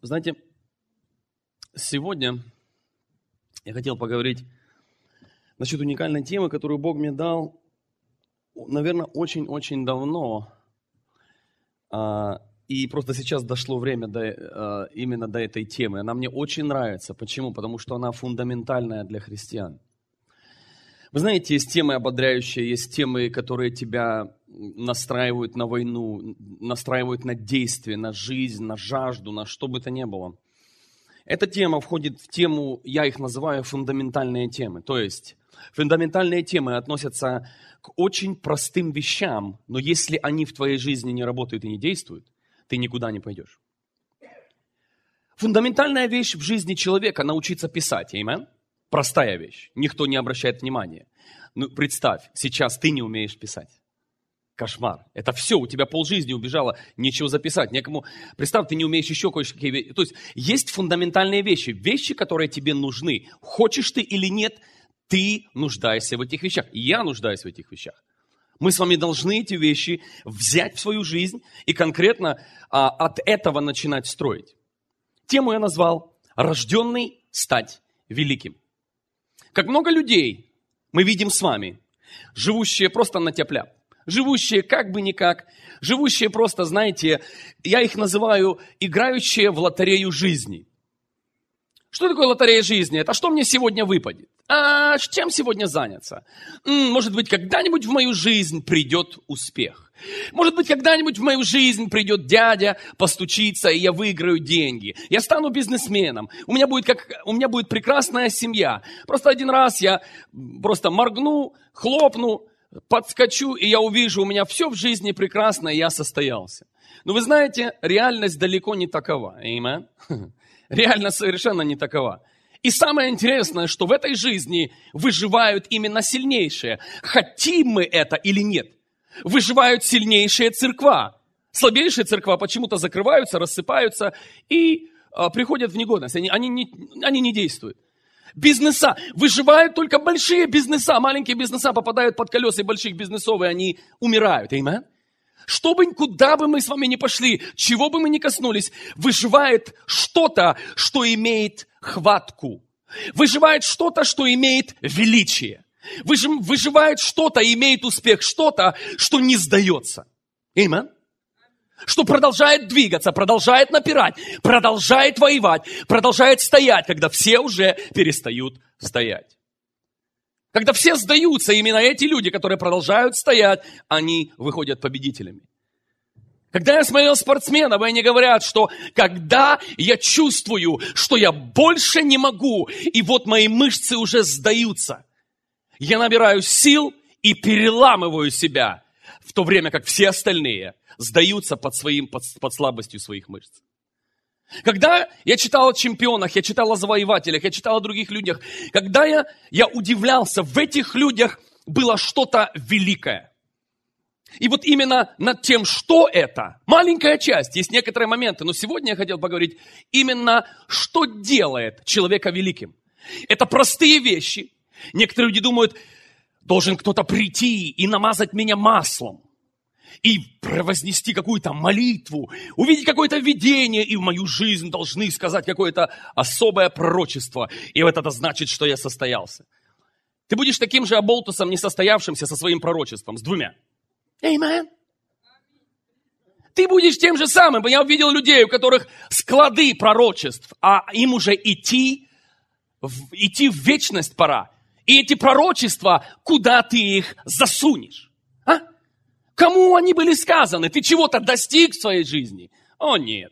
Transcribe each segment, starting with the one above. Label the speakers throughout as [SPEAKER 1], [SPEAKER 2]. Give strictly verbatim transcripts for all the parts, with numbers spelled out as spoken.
[SPEAKER 1] Знаете, сегодня я хотел поговорить насчет уникальной темы, которую Бог мне дал, наверное, очень-очень давно. И просто сейчас дошло время до, именно до этой темы. Она мне очень нравится. Почему? Потому что она фундаментальная для христиан. Вы знаете, есть темы ободряющие, есть темы, которые тебя настраивают на войну, настраивают на действие, на жизнь, на жажду, на что бы то ни было. Эта тема входит в тему, я их называю фундаментальные темы. То есть фундаментальные темы относятся к очень простым вещам, но если они в твоей жизни не работают и не действуют, ты никуда не пойдешь. Фундаментальная вещь в жизни человека – научиться писать. Аминь. Простая вещь. Никто не обращает внимания. Ну, представь, сейчас ты не умеешь писать. Кошмар. Это все, у тебя полжизни убежало, нечего записать, некому. Представь, ты не умеешь еще кое-какие вещи. То есть есть фундаментальные вещи, вещи, которые тебе нужны. Хочешь ты или нет, ты нуждаешься в этих вещах. Я нуждаюсь в этих вещах. Мы с вами должны эти вещи взять в свою жизнь и конкретно а, от этого начинать строить. Тему я назвал «Рожденный стать великим». Как много людей мы видим с вами, живущие просто на тяп-ляп, живущие как бы никак, живущие просто, знаете, я их называю играющие в лотерею жизни. Что такое лотерея жизни? Это что мне сегодня выпадет? А чем сегодня заняться? Может быть, когда-нибудь в мою жизнь придет успех. Может быть, когда-нибудь в мою жизнь придет дядя, постучится, и я выиграю деньги. Я стану бизнесменом. У меня будет, как, у меня будет прекрасная семья. Просто один раз я просто моргну, хлопну, подскочу, и я увижу, у меня все в жизни прекрасно, и я состоялся. Но вы знаете, реальность далеко не такова. Аминь. Реальность совершенно не такова. И самое интересное, что в этой жизни выживают именно сильнейшие. Хотим мы это или нет. Выживают сильнейшие церква. Слабейшие церква почему-то закрываются, рассыпаются и а, приходят в негодность. Они, они, не, они не действуют. Бизнеса. Выживают только большие бизнеса. Маленькие бизнеса попадают под колеса больших бизнесов, и они умирают. Аминь. Что бы, куда бы мы с вами ни пошли, чего бы мы ни коснулись, выживает что-то, что имеет хватку. Выживает что-то, что имеет величие. Выживает что-то, имеет успех, что-то, что не сдается. Аминь. Что продолжает двигаться, продолжает напирать, продолжает воевать, продолжает стоять, когда все уже перестают стоять. Когда все сдаются, именно эти люди, которые продолжают стоять, они выходят победителями. Когда я смотрел спортсменов, они говорят, что когда я чувствую, что я больше не могу, и вот мои мышцы уже сдаются, я набираю сил и переламываю себя, в то время как все остальные сдаются под, своим, под, под слабостью своих мышц. Когда я читал о чемпионах, я читал о завоевателях, я читал о других людях, когда я, я удивлялся, в этих людях было что-то великое. И вот именно над тем, что это, маленькая часть, есть некоторые моменты, но сегодня я хотел поговорить именно, что делает человека великим. Это простые вещи. Некоторые люди думают, должен кто-то прийти и намазать меня маслом. И вознести какую-то молитву, увидеть какое-то видение, и в мою жизнь должны сказать какое-то особое пророчество. И вот это значит, что я состоялся. Ты будешь таким же оболтусом, несостоявшимся со своим пророчеством, с двумя. Аминь. Ты будешь тем же самым. Я увидел людей, у которых склады пророчеств, а им уже идти, идти в вечность пора. И эти пророчества, куда ты их засунешь? А? Кому они были сказаны? Ты чего-то достиг в своей жизни? О, нет.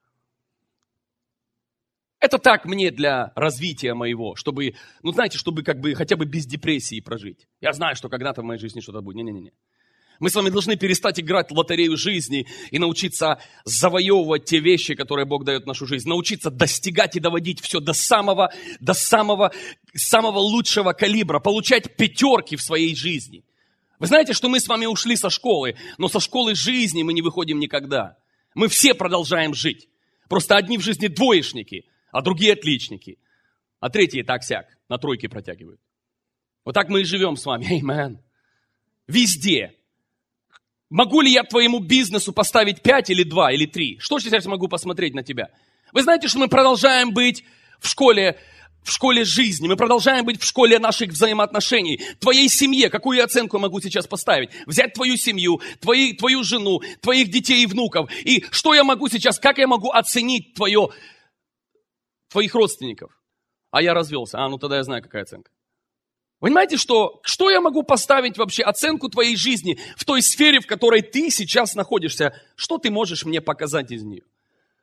[SPEAKER 1] Это так мне для развития моего, чтобы, ну знаете, чтобы как бы хотя бы без депрессии прожить. Я знаю, что когда-то в моей жизни что-то будет. Не-не-не. Мы с вами должны перестать играть в лотерею жизни и научиться завоевывать те вещи, которые Бог дает в нашу жизнь. Научиться достигать и доводить все до самого, до самого, самого лучшего калибра. Получать пятерки в своей жизни. Вы знаете, что мы с вами ушли со школы, но со школы жизни мы не выходим никогда. Мы все продолжаем жить. Просто одни в жизни двоечники, а другие отличники. А третьи так-сяк, на тройки протягивают. Вот так мы и живем с вами. Аминь. Везде. Могу ли я твоему бизнесу поставить пять или два или три? Что сейчас могу посмотреть на тебя? Вы знаете, что мы продолжаем быть в школе, в школе жизни, мы продолжаем быть в школе наших взаимоотношений. Твоей семье, какую я оценку я могу сейчас поставить? Взять твою семью, твои, твою жену, твоих детей и внуков. И что я могу сейчас, как я могу оценить твое, твоих родственников? А я развелся. А, ну тогда я знаю, какая оценка. Понимаете, что, что я могу поставить вообще оценку твоей жизни в той сфере, в которой ты сейчас находишься? Что ты можешь мне показать из нее?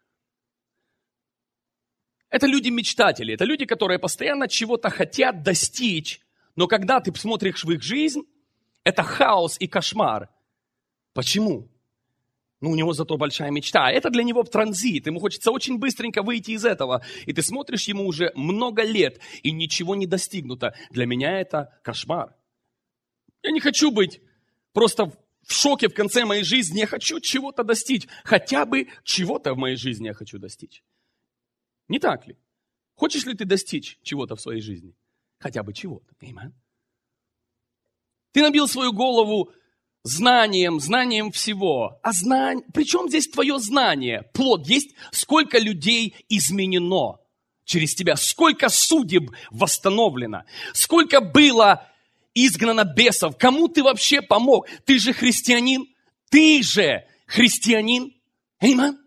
[SPEAKER 1] Это люди-мечтатели, это люди, которые постоянно чего-то хотят достичь, но когда ты смотришь в их жизнь, это хаос и кошмар. Почему? Ну, у него зато большая мечта. Это для него транзит, ему хочется очень быстренько выйти из этого. И ты смотришь, ему уже много лет, и ничего не достигнуто. Для меня это кошмар. Я не хочу быть просто в шоке в конце моей жизни. Я хочу чего-то достичь. Хотя бы чего-то в моей жизни я хочу достичь. Не так ли? Хочешь ли ты достичь чего-то в своей жизни? Хотя бы чего-то. Amen. Ты набил свою голову знанием, знанием всего. А знание, причем здесь твое знание? Плод есть, сколько людей изменено через тебя, сколько судеб восстановлено, сколько было изгнано бесов, кому ты вообще помог? Ты же христианин, ты же христианин. Amen.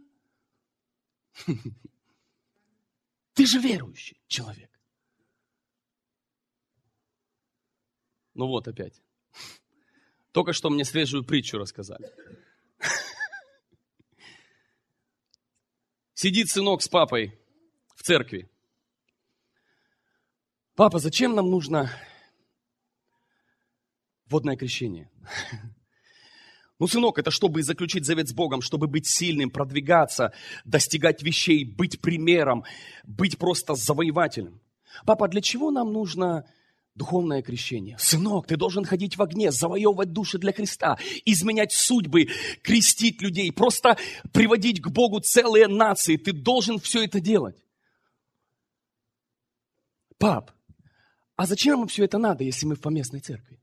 [SPEAKER 1] Ты же верующий человек. Ну вот опять. Только что мне свежую притчу рассказали. Сидит сынок с папой в церкви. Папа, зачем нам нужно водное крещение? Ну, сынок, это чтобы заключить завет с Богом, чтобы быть сильным, продвигаться, достигать вещей, быть примером, быть просто завоевателем. Папа, для чего нам нужно духовное крещение? Сынок, ты должен ходить в огне, завоевывать души для Христа, изменять судьбы, крестить людей, просто приводить к Богу целые нации. Ты должен все это делать. Пап, а зачем нам все это надо, если мы в поместной церкви?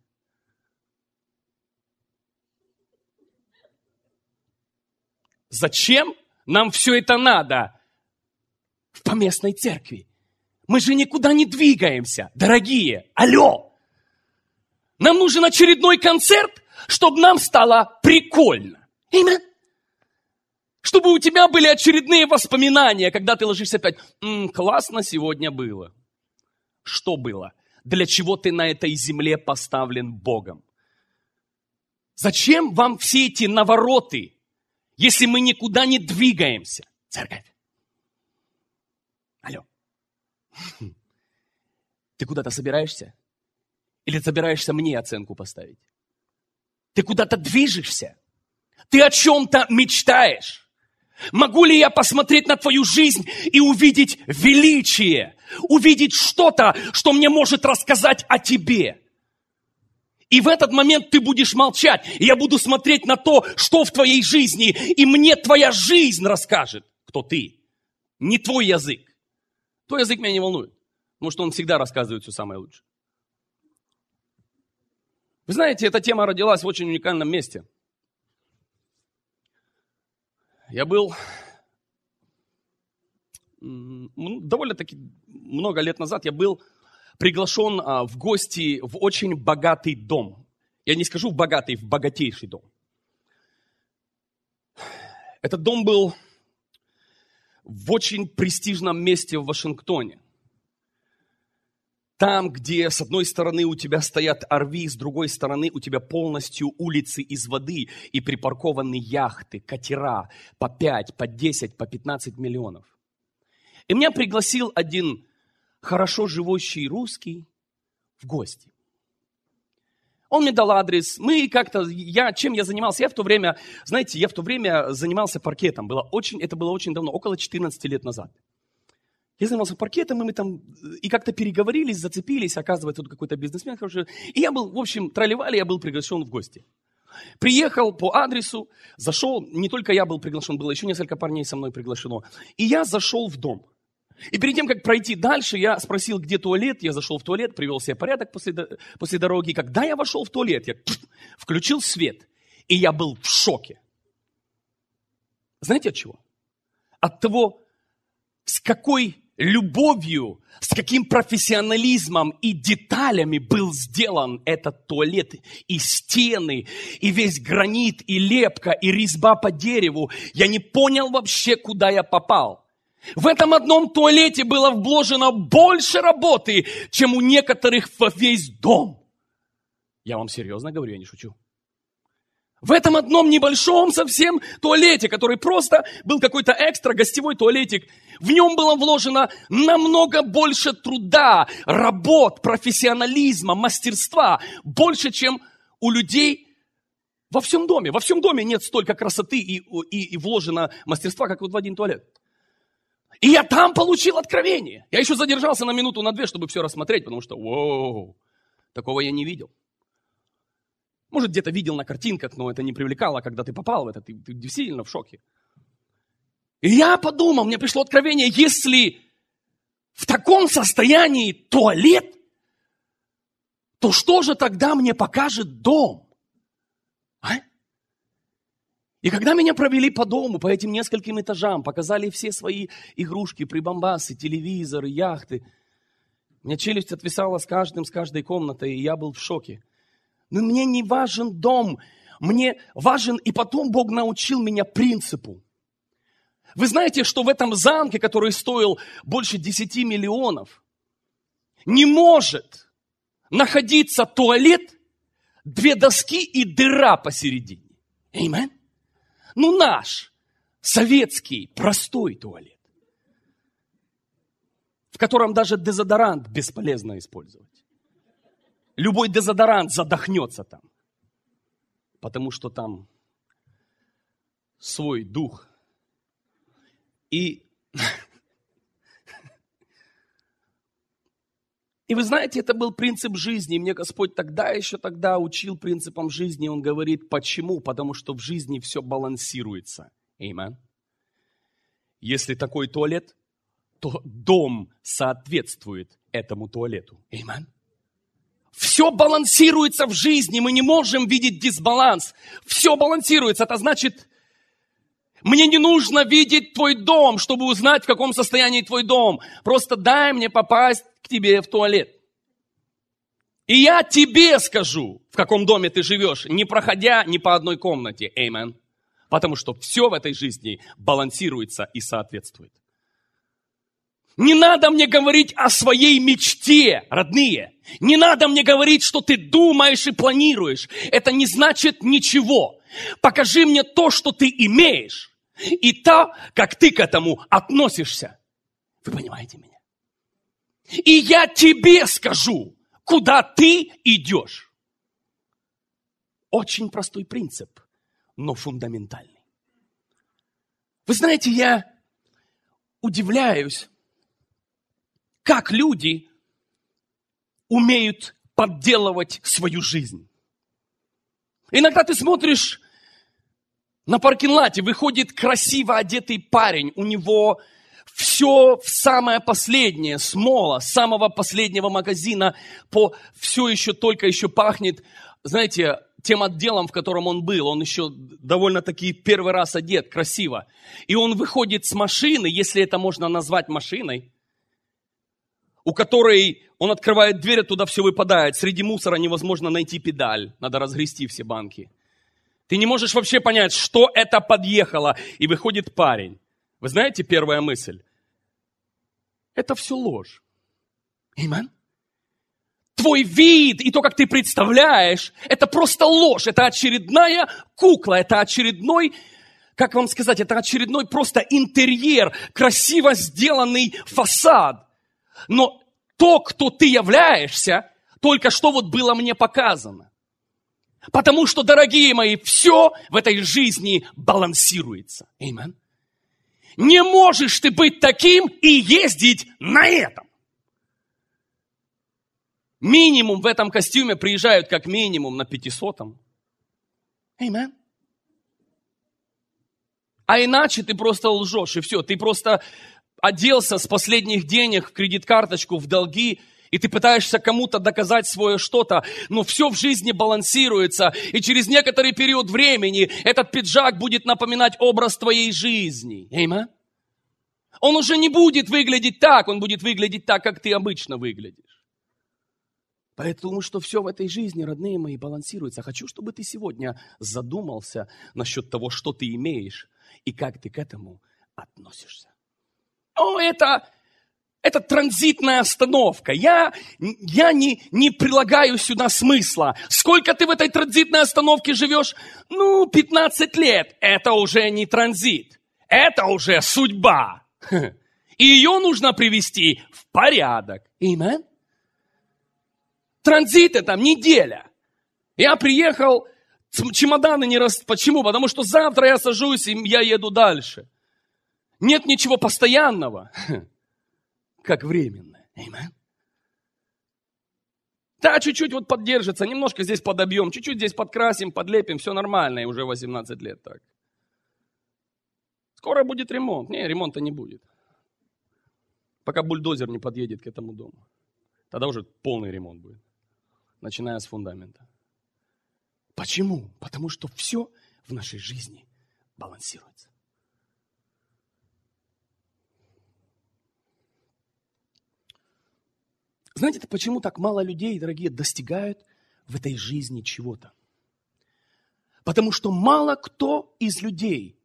[SPEAKER 1] Зачем нам все это надо в поместной церкви? Мы же никуда не двигаемся, дорогие. Алло! Нам нужен очередной концерт, чтобы нам стало прикольно. Amen. Чтобы у тебя были очередные воспоминания, когда ты ложишься опять. М-м, классно сегодня было. Что было? Для чего ты на этой земле поставлен Богом? Зачем вам все эти навороты, если мы никуда не двигаемся? Церковь. Алло. Ты куда-то собираешься? Или собираешься мне оценку поставить? Ты куда-то движешься? Ты о чем-то мечтаешь? Могу ли я посмотреть на твою жизнь и увидеть величие? Увидеть что-то, что мне может рассказать о тебе? И в этот момент ты будешь молчать. И я буду смотреть на то, что в твоей жизни. И мне твоя жизнь расскажет, кто ты. Не твой язык. Твой язык меня не волнует. Потому что он всегда рассказывает все самое лучшее. Вы знаете, эта тема родилась в очень уникальном месте. Я был довольно-таки много лет назад, я был приглашен а, в гости в очень богатый дом. Я не скажу в богатый, в богатейший дом. Этот дом был в очень престижном месте в Вашингтоне. Там, где с одной стороны у тебя стоят ар ви, с другой стороны у тебя полностью улицы из воды и припаркованы яхты, катера по пять, по десять, по пятнадцать миллионов. И меня пригласил один хорошо живущий русский в гости. Он мне дал адрес. Мы как-то, я, чем я занимался? Я в то время, знаете, я в то время занимался паркетом. Было очень, это было очень давно, около четырнадцати лет назад. Я занимался паркетом, и мы там и как-то переговорились, зацепились. Оказывается, тут какой-то бизнесмен хороший. И я был, в общем, тролливали, я был приглашен в гости. Приехал по адресу, зашел, не только я был приглашен, было еще несколько парней со мной приглашено. И я зашел в дом. И перед тем, как пройти дальше, я спросил, где туалет. Я зашел в туалет, привел себе порядок после, после дороги. И когда я вошел в туалет, я включил свет. И я был в шоке. Знаете от чего? От того с какой любовью, с каким профессионализмом и деталями был сделан этот туалет, и стены, и весь гранит, и лепка, и резьба по дереву. Я не понял вообще, куда я попал. В этом одном туалете было вложено больше работы, чем у некоторых во весь дом. Я вам серьезно говорю, я не шучу. В этом одном небольшом совсем туалете, который просто был какой-то экстра гостевой туалетик, в нем было вложено намного больше труда, работ, профессионализма, мастерства, больше, чем у людей во всем доме. Во всем доме нет столько красоты и, и, и вложено мастерства, как вот в один туалет. И я там получил откровение. Я еще задержался на минуту, на две, чтобы все рассмотреть, потому что, воу, такого я не видел. Может, где-то видел на картинках, но это не привлекало, когда ты попал в это, ты, ты действительно в шоке. И я подумал, мне пришло откровение, если в таком состоянии туалет, то что же тогда мне покажет дом? А? И когда меня провели по дому, по этим нескольким этажам, показали все свои игрушки, прибамбасы, телевизоры, яхты, у меня челюсть отвисала с каждым, с каждой комнатой, и я был в шоке. Но мне не важен дом, мне важен, и потом Бог научил меня принципу. Вы знаете, что в этом замке, который стоил больше десяти миллионов, не может находиться туалет, две доски и дыра посередине. Аминь. Ну наш, советский, простой туалет, в котором даже дезодорант бесполезно использовать. Любой дезодорант задохнется там, потому что там свой дух. И, и вы знаете, это был принцип жизни. Мне Господь тогда, еще тогда учил принципам жизни. Он говорит, почему? Потому что в жизни все балансируется. Аминь. Если такой туалет, то дом соответствует этому туалету. Аминь. Все балансируется в жизни, мы не можем видеть дисбаланс. Все балансируется, это значит, мне не нужно видеть твой дом, чтобы узнать, в каком состоянии твой дом. Просто дай мне попасть к тебе в туалет. И я тебе скажу, в каком доме ты живешь, не проходя ни по одной комнате. Аминь. Потому что все в этой жизни балансируется и соответствует. Не надо мне говорить о своей мечте, родные. Не надо мне говорить, что ты думаешь и планируешь. Это не значит ничего. Покажи мне то, что ты имеешь. И то, как ты к этому относишься. Вы понимаете меня? И я тебе скажу, куда ты идешь. Очень простой принцип, но фундаментальный. Вы знаете, я удивляюсь, как люди умеют подделывать свою жизнь. Иногда ты смотришь на паркинг-лате, выходит красиво одетый парень, у него все в самое последнее, с мола, с самого последнего магазина, по, все еще только еще пахнет, знаете, тем отделом, в котором он был. Он еще довольно-таки первый раз одет, красиво. И он выходит с машины, если это можно назвать машиной, у которой он открывает дверь, оттуда все выпадает. Среди мусора невозможно найти педаль. Надо разгрести все банки. Ты не можешь вообще понять, что это подъехало. И выходит парень. Вы знаете, первая мысль? Это все ложь. Аминь. Твой вид и то, как ты представляешь, это просто ложь. Это очередная кукла. Это очередной, как вам сказать, это очередной просто интерьер. Красиво сделанный фасад. Но то, кто ты являешься, только что вот было мне показано. Потому что, дорогие мои, все в этой жизни балансируется. Аминь. Не можешь ты быть таким и ездить на этом. Минимум в этом костюме приезжают как минимум на пятисотом. Аминь. А иначе ты просто лжешь, и все. Ты просто оделся с последних денег в кредит-карточку, в долги, и ты пытаешься кому-то доказать свое что-то, но все в жизни балансируется, и через некоторый период времени этот пиджак будет напоминать образ твоей жизни. Аминь. Он уже не будет выглядеть так, он будет выглядеть так, как ты обычно выглядишь. Поэтому что все в этой жизни, родные мои, балансируется. Хочу, чтобы ты сегодня задумался насчет того, что ты имеешь и как ты к этому относишься. О, это, это транзитная остановка. Я, я не, не прилагаю сюда смысла. Сколько ты в этой транзитной остановке живешь? Ну, пятнадцать лет. Это уже не транзит. Это уже судьба. И ее нужно привести в порядок. Аминь. Транзит это неделя. Я приехал, чемоданы не растут. Почему? Потому что завтра я сажусь и я еду дальше. Нет ничего постоянного, как временное. Аминь. Да, чуть-чуть вот поддержится, немножко здесь подобьем, чуть-чуть здесь подкрасим, подлепим, все нормально, и уже восемнадцать лет так. Скоро будет ремонт. Не, ремонта не будет. Пока бульдозер не подъедет к этому дому. Тогда уже полный ремонт будет. Начиная с фундамента. Почему? Потому что все в нашей жизни балансируется. Знаете, почему так мало людей, дорогие, достигают в этой жизни чего-то? Потому что мало кто из людей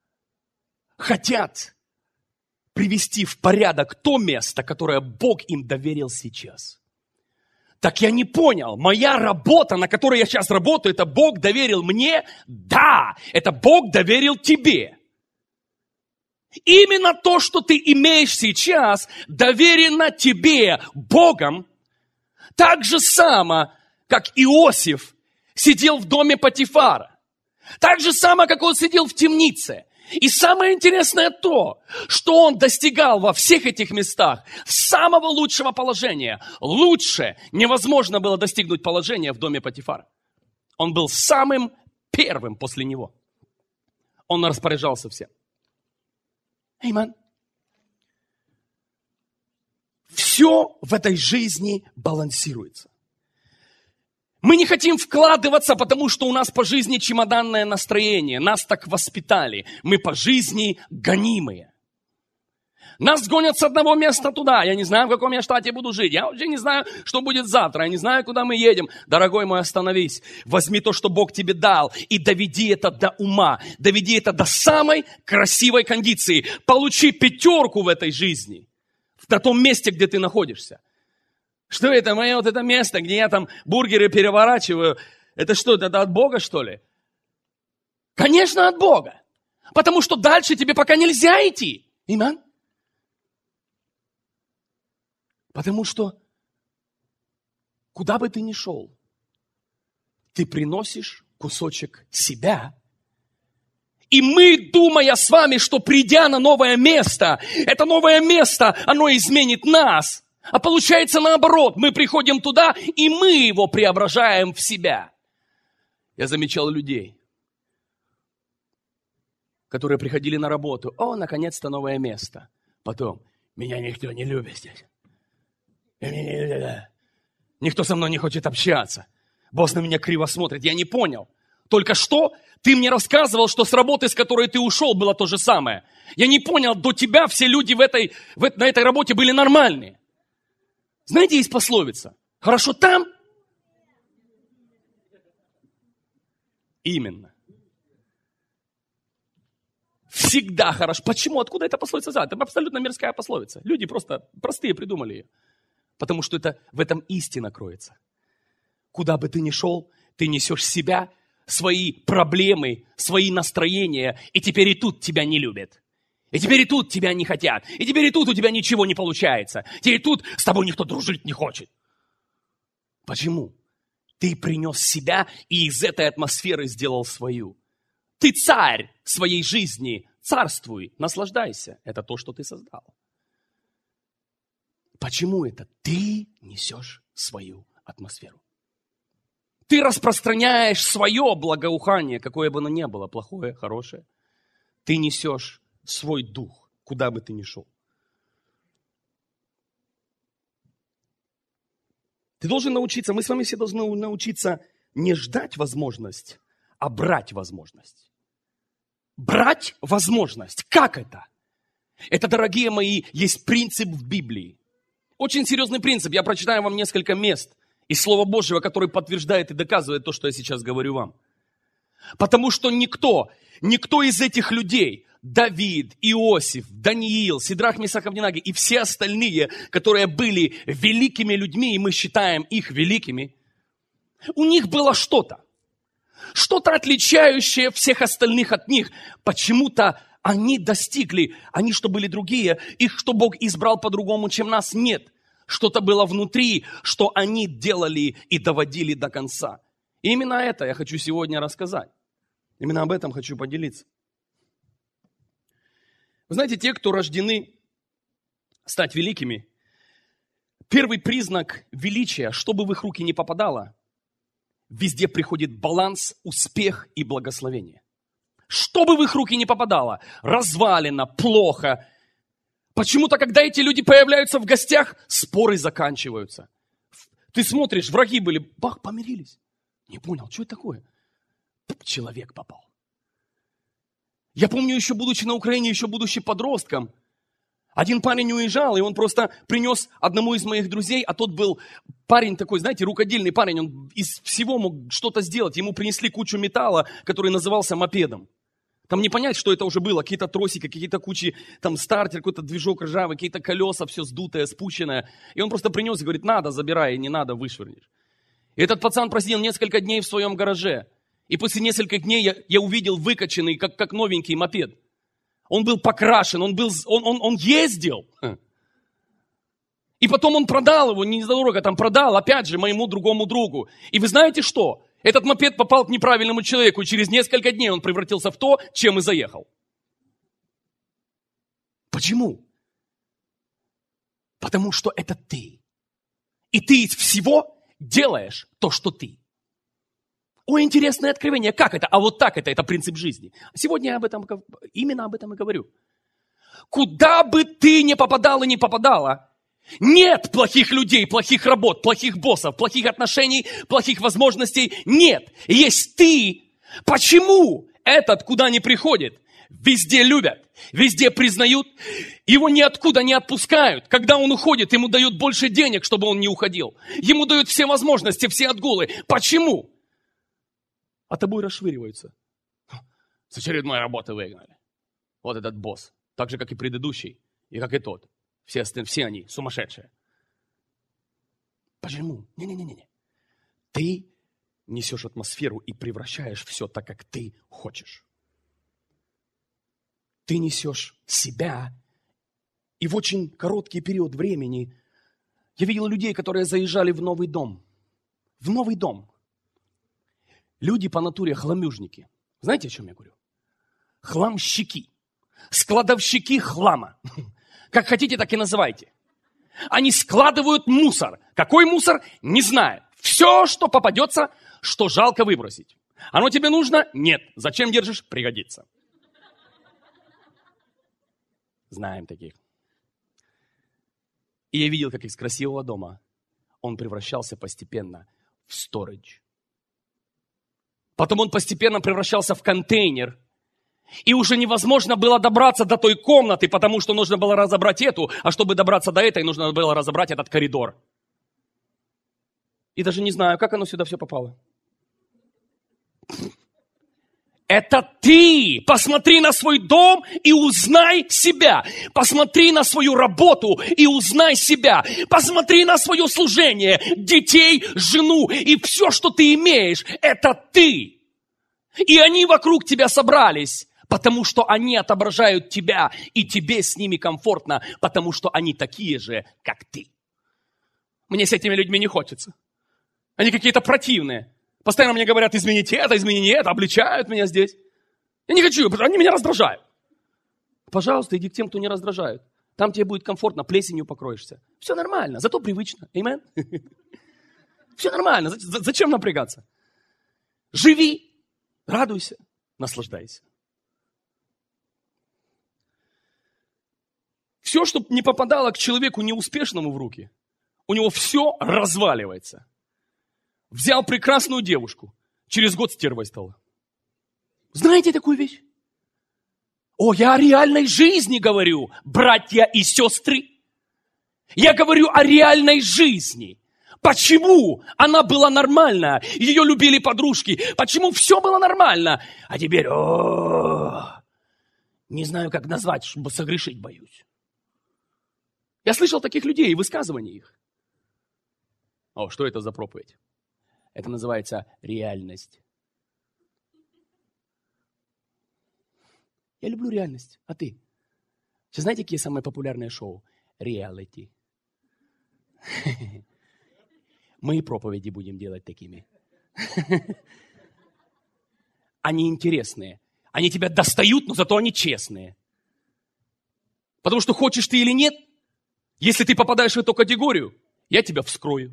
[SPEAKER 1] хотят привести в порядок то место, которое Бог им доверил сейчас. Так я не понял, моя работа, на которой я сейчас работаю, это Бог доверил мне? Да, это Бог доверил тебе. Именно то, что ты имеешь сейчас, доверено тебе Богом, так же само, как Иосиф сидел в доме Потифара. Так же само, как он сидел в темнице. И самое интересное то, что он достигал во всех этих местах самого лучшего положения. Лучше невозможно было достигнуть положения в доме Потифара. Он был самым первым после него. Он распоряжался всем. Аминь. Все в этой жизни балансируется. Мы не хотим вкладываться, потому что у нас по жизни чемоданное настроение. Нас так воспитали. Мы по жизни гонимые. Нас гонят с одного места туда. Я не знаю, в каком я штате буду жить. Я вообще не знаю, что будет завтра. Я не знаю, куда мы едем. Дорогой мой, остановись. Возьми то, что Бог тебе дал, и доведи это до ума. Доведи это до самой красивой кондиции. Получи пятерку в этой жизни. На том месте, где ты находишься. Что это, мое вот это место, где я там бургеры переворачиваю? Это что, это от Бога, что ли? Конечно, от Бога. Потому что дальше тебе пока нельзя идти. Аминь. Потому что куда бы ты ни шел, ты приносишь кусочек себя. И мы, думая с вами, что придя на новое место, это новое место, оно изменит нас. А получается наоборот, мы приходим туда, и мы его преображаем в себя. Я замечал людей, которые приходили на работу. О, наконец-то новое место. Потом, меня никто не любит здесь. Никто со мной не хочет общаться. Босс на меня криво смотрит. Я не понял. Только что ты мне рассказывал, что с работы, с которой ты ушел, было то же самое. Я не понял, до тебя все люди в этой, в, на этой работе были нормальные. Знаете, есть пословица. Хорошо там? Именно. Всегда хорошо. Почему? Откуда эта пословица взята? Это абсолютно мирская пословица. Люди просто простые придумали ее. Потому что это, в этом истина кроется. Куда бы ты ни шел, ты несешь себя, свои проблемы, свои настроения, и теперь и тут тебя не любят. И теперь и тут тебя не хотят. И теперь и тут у тебя ничего не получается. Теперь и тут с тобой никто дружить не хочет. Почему? Ты принес себя и из этой атмосферы сделал свою. Ты царь своей жизни. Царствуй, наслаждайся. Это то, что ты создал. Почему это? Ты несешь свою атмосферу. Ты распространяешь свое благоухание, какое бы оно ни было, плохое, хорошее. Ты несешь свой дух, куда бы ты ни шел. Ты должен научиться, мы с вами все должны научиться не ждать возможность, а брать возможность. Брать возможность. Как это? Это, дорогие мои, есть принцип в Библии. Очень серьезный принцип. Я прочитаю вам несколько мест из Слова Божьего, который подтверждает и доказывает то, что я сейчас говорю вам. Потому что никто, никто из этих людей, Давид, Иосиф, Даниил, Сидрах, Месах, Авденаго и все остальные, которые были великими людьми, и мы считаем их великими, у них было что-то. Что-то отличающее всех остальных от них. Почему-то они достигли, они что были другие, их что Бог избрал по-другому, чем нас, нет. Что-то было внутри, что они делали и доводили до конца. И именно это я хочу сегодня рассказать. Именно об этом хочу поделиться. Вы знаете, те, кто рождены стать великими, первый признак величия, что бы в их руки ни попадало, везде приходит баланс, успех и благословение. Что бы в их руки ни попадало, развалено, плохо. Почему-то, когда эти люди появляются в гостях, споры заканчиваются. Ты смотришь, враги были, бах, помирились. Не понял, что это такое? Человек попал. Я помню, еще будучи на Украине, еще будучи подростком, один парень уезжал, и он просто принес одному из моих друзей, а тот был парень такой, знаете, рукодельный парень, он из всего мог что-то сделать. Ему принесли кучу металла, который назывался мопедом. Там не понять, что это уже было, какие-то тросики, какие-то кучи, там стартер, какой-то движок ржавый, какие-то колеса, все сдутое, спущенное. И он просто принес и говорит, надо, забирай, не надо, вышвырнешь. И этот пацан просидел несколько дней в своем гараже. И после нескольких дней я, я увидел выкачанный, как, как новенький мопед. Он был покрашен, он, был, он, он, он ездил. И потом он продал его, не недорого там продал, опять же, моему другому другу. И вы знаете что? Этот мопед попал к неправильному человеку, и через несколько дней он превратился в то, чем и заехал. Почему? Потому что это ты. И ты из всего делаешь то, что ты. Ой, интересное откровение. Как это? А вот так это, это принцип жизни. Сегодня я об этом, именно об этом и говорю. Куда бы ты ни попадал и не попадала, нет плохих людей, плохих работ, плохих боссов, плохих отношений, плохих возможностей. Нет. Есть ты. Почему этот куда ни приходит? Везде любят, везде признают, его ниоткуда не отпускают. Когда он уходит, ему дают больше денег, чтобы он не уходил. Ему дают все возможности, все отгулы. Почему? А тобой расшвыриваются. С очередной работы выгнали. Вот этот босс. Так же, как и предыдущий, и как и тот. Все, все они сумасшедшие. Почему? Не-не-не-не. Ты несешь атмосферу и превращаешь все так, как ты хочешь. Ты несешь себя, и в очень короткий период времени я видел людей, которые заезжали в новый дом. В новый дом. Люди по натуре хламюжники. Знаете, о чем я говорю? Хламщики. Складовщики хлама. Как хотите, так и называйте. Они складывают мусор. Какой мусор? Не знаю. Все, что попадется, что жалко выбросить. Оно тебе нужно? Нет. Зачем держишь? Пригодится. Знаем таких. И я видел, как из красивого дома он превращался постепенно в сторидж. Потом он постепенно превращался в контейнер. И уже невозможно было добраться до той комнаты, потому что нужно было разобрать эту, а чтобы добраться до этой, нужно было разобрать этот коридор. И даже не знаю, как оно сюда все попало. Это ты! Посмотри на свой дом и узнай себя. Посмотри на свою работу и узнай себя. Посмотри на свое служение, детей, жену и все, что ты имеешь. Это ты. И они вокруг тебя собрались, потому что они отображают тебя, и тебе с ними комфортно, потому что они такие же, как ты. Мне с этими людьми не хочется. Они какие-то противные. Постоянно мне говорят, измените это, измените это, обличают меня здесь. Я не хочу, они меня раздражают. Пожалуйста, иди к тем, кто не раздражает. Там тебе будет комфортно, плесенью покроешься. Все нормально, зато привычно. Аминь. Все нормально, зачем напрягаться? Живи, радуйся, наслаждайся. Все, что не попадало к человеку неуспешному в руки, у него все разваливается. Взял прекрасную девушку, через год стервой стала. Знаете такую вещь? О, я о реальной жизни говорю, братья и сестры. Я говорю о реальной жизни. Почему она была нормальна? Ее любили подружки. Почему все было нормально? А теперь, о, не знаю, как назвать, чтобы согрешить боюсь. Я слышал таких людей и высказывания их. О, что это за проповедь? Это называется реальность. Я люблю реальность. А ты? Сейчас знаете, какие самые популярные шоу? Реалити. Мы и проповеди будем делать такими. Они интересные. Они тебя достают, но зато они честные. Потому что хочешь ты или нет, если ты попадаешь в эту категорию, я тебя вскрою.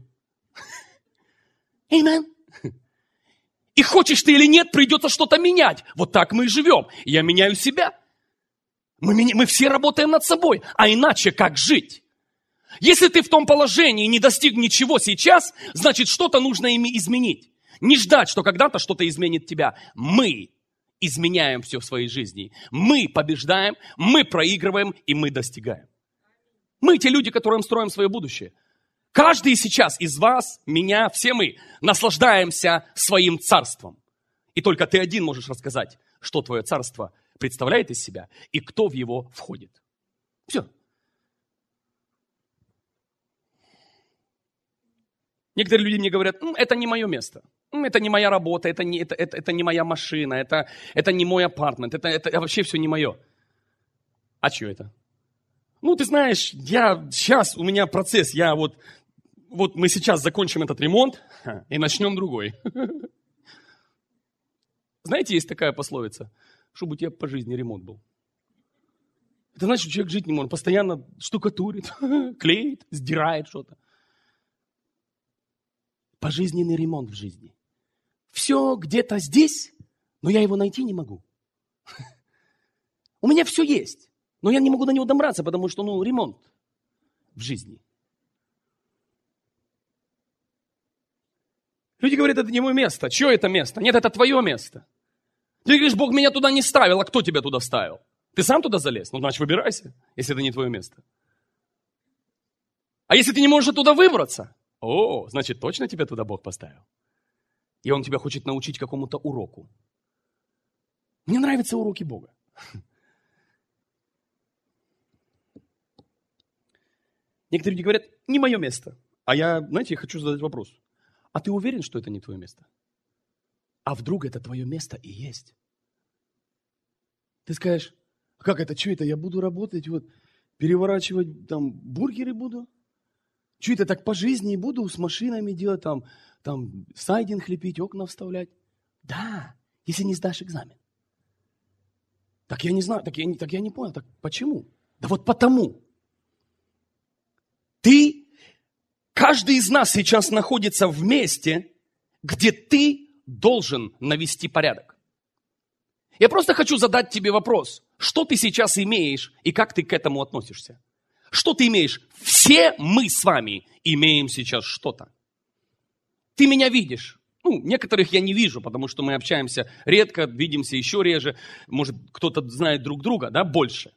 [SPEAKER 1] Amen. И хочешь ты или нет, придется что-то менять. Вот так мы и живем. Я меняю себя. Мы, меня... мы все работаем над собой. А иначе как жить? Если ты в том положении не достиг ничего сейчас, значит, что-то нужно ими изменить. Не ждать, что когда-то что-то изменит тебя. Мы изменяем все в своей жизни. Мы побеждаем, мы проигрываем и мы достигаем. Мы те люди, которым строим свое будущее. Каждый сейчас из вас, меня, все мы наслаждаемся своим царством. И только ты один можешь рассказать, что твое царство представляет из себя и кто в его входит. Все. Некоторые люди мне говорят, это не мое место, это не моя работа, это не, это, это, это не моя машина, это, это не мой апартмент, это, это вообще все не мое. А что это? Ну, ты знаешь, я сейчас, у меня процесс, я вот, вот мы сейчас закончим этот ремонт и начнем другой. Знаете, есть такая пословица, чтобы у тебя по жизни ремонт был. Это значит, что человек жить не может, постоянно штукатурит, клеит, сдирает что-то. Пожизненный ремонт в жизни. Все где-то здесь, но я его найти не могу. У меня все есть, но я не могу до него добраться, потому что, ну, ремонт в жизни. Люди говорят, это не мое место. Чье это место? Нет, это твое место. Ты говоришь, Бог меня туда не ставил, а кто тебя туда ставил? Ты сам туда залез? Ну, значит, выбирайся, если это не твое место. А если ты не можешь оттуда выбраться? О, значит, точно тебя туда Бог поставил. И Он тебя хочет научить какому-то уроку. Мне нравятся уроки Бога. Некоторые люди говорят, не мое место. А я, знаете, я хочу задать вопрос. А ты уверен, что это не твое место? А вдруг это твое место и есть? Ты скажешь, как это, что это, я буду работать, вот, переворачивать, там, бургеры буду? Что это так по жизни буду с машинами делать, там, там сайдинг лепить, окна вставлять? Да, если не сдашь экзамен. Так я не знаю, так я не, так я не понял, так почему? Да вот потому. Ты, каждый из нас сейчас находится в месте, где ты должен навести порядок. Я просто хочу задать тебе вопрос, что ты сейчас имеешь и как ты к этому относишься? Что ты имеешь? Все мы с вами имеем сейчас что-то. Ты меня видишь. Ну, некоторых я не вижу, потому что мы общаемся редко, видимся еще реже. Может, кто-то знает друг друга, да, больше.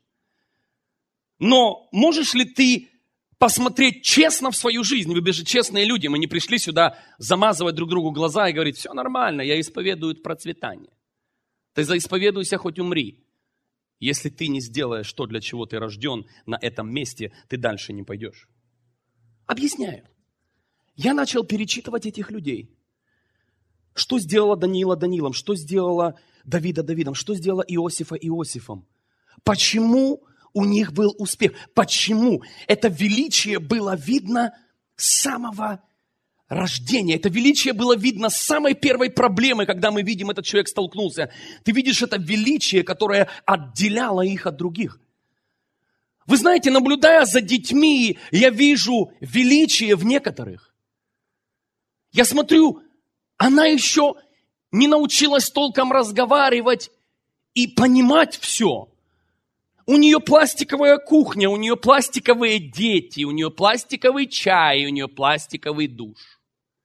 [SPEAKER 1] Но можешь ли ты посмотреть честно в свою жизнь? Вы же честные люди, мы не пришли сюда замазывать друг другу глаза и говорить, все нормально, я исповедую процветание. Ты заисповедуйся, хоть умри. Если ты не сделаешь то, для чего ты рожден на этом месте, ты дальше не пойдешь. Объясняю. Я начал перечитывать этих людей. Что сделала Даниила Данилом, что сделала Давида Давидом, что сделала Иосифа Иосифом. Почему у них был успех? Почему это величие было видно с самого рождения? Это величие было видно с самой первой проблемы, когда мы видим, этот человек столкнулся. Ты видишь это величие, которое отделяло их от других. Вы знаете, наблюдая за детьми, я вижу величие в некоторых. Я смотрю, она еще не научилась толком разговаривать и понимать все. У нее пластиковая кухня, у нее пластиковые дети, у нее пластиковый чай, у нее пластиковый душ.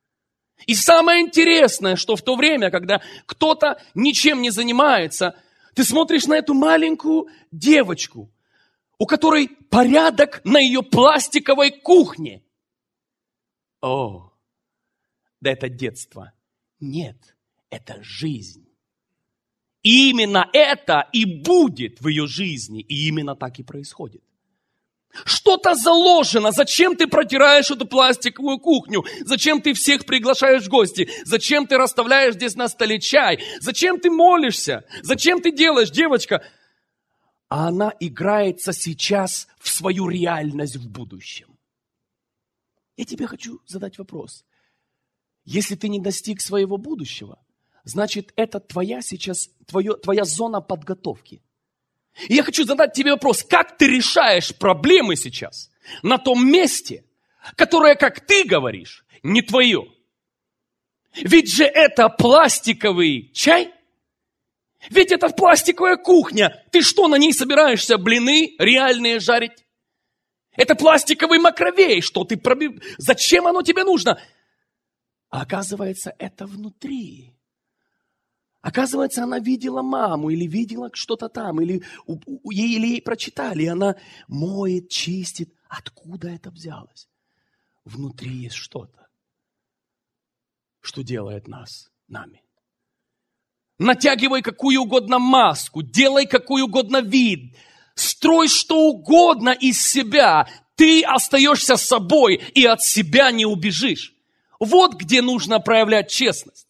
[SPEAKER 1] И самое интересное, что в то время, когда кто-то ничем не занимается, Ты смотришь на эту маленькую девочку, у которой порядок на ее пластиковой кухне. О, да это детство. Нет, это жизнь. И именно это и будет в ее жизни, и именно так и происходит. Что-то заложено. Зачем ты протираешь эту пластиковую кухню? Зачем ты всех приглашаешь в гости? Зачем ты расставляешь здесь на столе чай? Зачем ты молишься? Зачем ты делаешь, девочка? А она играется сейчас в свою реальность в будущем. Я тебе хочу задать вопрос. Если ты не достиг своего будущего, значит, это твоя сейчас, твое, твоя зона подготовки. И я хочу задать тебе вопрос, как ты решаешь проблемы сейчас на том месте, которое, как ты говоришь, не твое? Ведь же это пластиковый чай, ведь это пластиковая кухня. Ты что, на ней собираешься блины реальные жарить? Это пластиковый макровей, что ты проби... Зачем оно тебе нужно? А оказывается, это внутри. Оказывается, она видела маму, или видела что-то там, или, у, у, ей, или ей прочитали, и она моет, чистит. Откуда это взялось? Внутри есть что-то, что делает нас нами. Натягивай какую угодно маску, делай какой угодно вид, строй что угодно из себя. Ты остаешься собой и от себя не убежишь. Вот где нужно проявлять честность.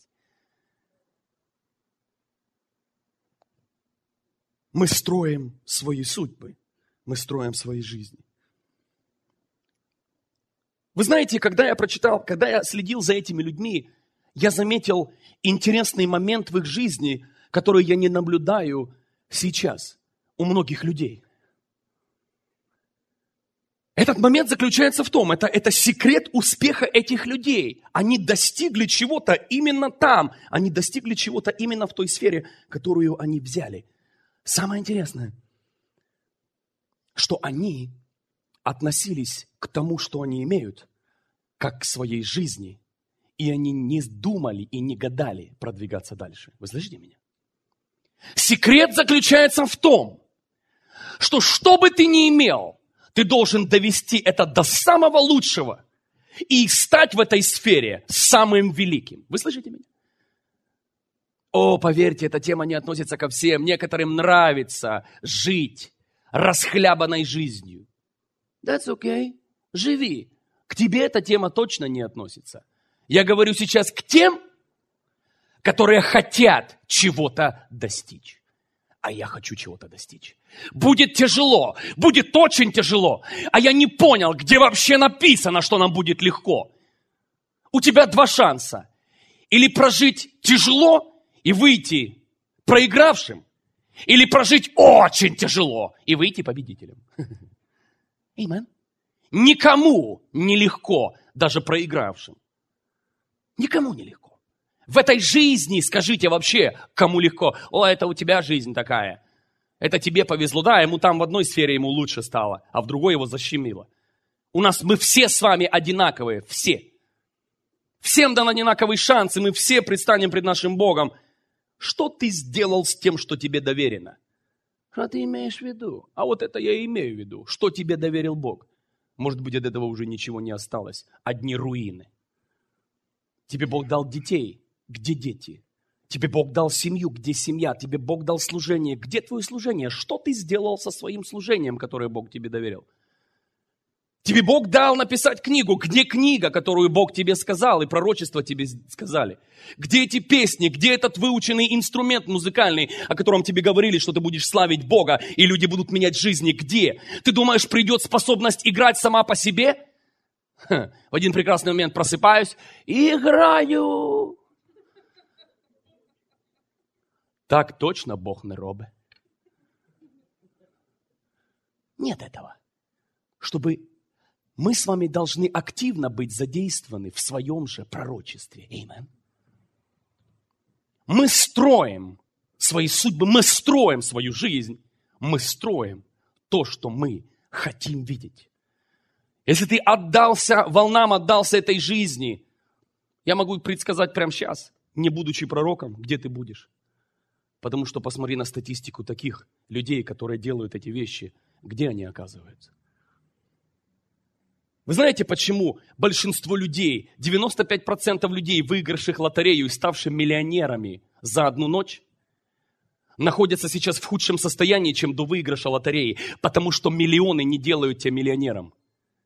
[SPEAKER 1] Мы строим свои судьбы, мы строим свои жизни. Вы знаете, когда я прочитал, когда я следил за этими людьми, я заметил интересный момент в их жизни, который я не наблюдаю сейчас у многих людей. Этот момент заключается в том, это, это секрет успеха этих людей. Они достигли чего-то именно там, они достигли чего-то именно в той сфере, которую они взяли. Самое интересное, что они относились к тому, что они имеют, как к своей жизни, и они не думали и не гадали продвигаться дальше. Вы слышите меня? Секрет заключается в том, что что бы ты ни имел, ты должен довести это до самого лучшего и стать в этой сфере самым великим. Вы слышите меня? О, поверьте, эта тема не относится ко всем. Некоторым нравится жить расхлябанной жизнью. That's okay. Живи. К тебе эта тема точно не относится. Я говорю сейчас к тем, которые хотят чего-то достичь. А я хочу чего-то достичь. Будет тяжело, будет очень тяжело. А я не понял, где вообще написано, что нам будет легко. У тебя два шанса. Или прожить тяжело и выйти проигравшим, или прожить очень тяжело и выйти победителем. Amen. Никому не легко, даже проигравшим. Никому не легко. В этой жизни, скажите вообще, кому легко? О, это у тебя жизнь такая. Это тебе повезло. Да, ему там в одной сфере ему лучше стало, а в другой его защемило. У нас мы все с вами одинаковые, все. Всем дан одинаковый шанс, и мы все предстанем пред нашим Богом. Что ты сделал с тем, что тебе доверено? Что ты имеешь в виду? А вот это я имею в виду. Что тебе доверил Бог? Может быть, от этого уже ничего не осталось. Одни руины. Тебе Бог дал детей. Где дети? Тебе Бог дал семью. Где семья? Тебе Бог дал служение. Где твое служение? Что ты сделал со своим служением, которое Бог тебе доверил? Тебе Бог дал написать книгу. Где книга, которую Бог тебе сказал, и пророчество тебе сказали? Где эти песни? Где этот выученный инструмент музыкальный, о котором тебе говорили, что ты будешь славить Бога, и люди будут менять жизни? Где? Ты думаешь, придет способность играть сама по себе? Ха, в один прекрасный момент просыпаюсь и играю. Так точно Бог не робить. Нет этого. Чтобы мы с вами должны активно быть задействованы в своем же пророчестве. Amen. Мы строим свои судьбы, мы строим свою жизнь, мы строим то, что мы хотим видеть. Если ты отдался волнам, отдался этой жизни, я могу предсказать прямо сейчас, не будучи пророком, где ты будешь. Потому что посмотри на статистику таких людей, которые делают эти вещи. Где они оказываются? Вы знаете, почему большинство людей, девяносто пять процентов людей, выигравших лотерею и ставших миллионерами за одну ночь, находятся сейчас в худшем состоянии, чем до выигрыша лотереи? Потому что миллионы не делают тебя миллионером.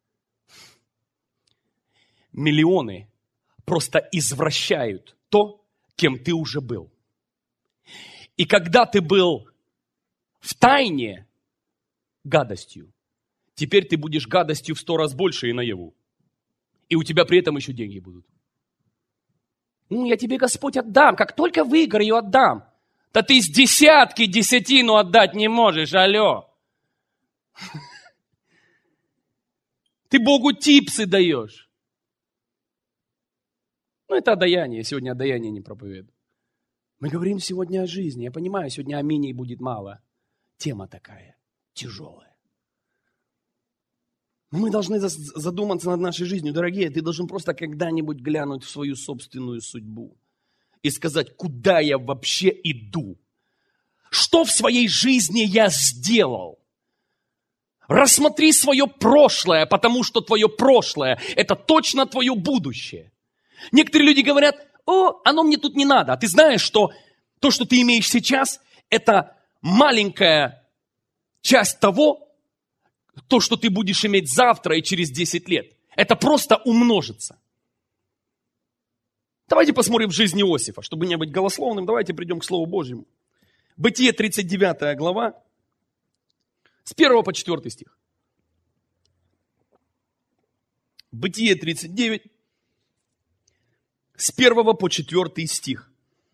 [SPEAKER 1] Миллионы просто извращают то, кем ты уже был. И когда ты был в тайне гадостью, теперь ты будешь гадостью в сто раз больше и наяву. И у тебя при этом еще деньги будут. Ну, я тебе, Господь, отдам. Как только выиграю, отдам. Да ты с десятки десятину отдать не можешь, алло. Ты Богу типсы даешь. Ну, это отдаяние. Сегодня отдаяние не проповедую. Мы говорим сегодня о жизни. Я понимаю, сегодня аминей будет мало. Тема такая, тяжелая. Но мы должны задуматься над нашей жизнью. Дорогие, ты должен просто когда-нибудь глянуть в свою собственную судьбу и сказать, куда я вообще иду? Что в своей жизни я сделал? Рассмотри свое прошлое, потому что твое прошлое – это точно твое будущее. Некоторые люди говорят, о, оно мне тут не надо. А ты знаешь, что то, что ты имеешь сейчас, это маленькая часть того, то, что ты будешь иметь завтра и через десять лет. Это просто умножится. Давайте посмотрим в жизнь Иосифа. Чтобы не быть голословным, давайте придем к Слову Божьему. Бытие, тридцать девятая глава, с первого по четвёртый стих. Бытие тридцать девять, с первого по четвёртый стих.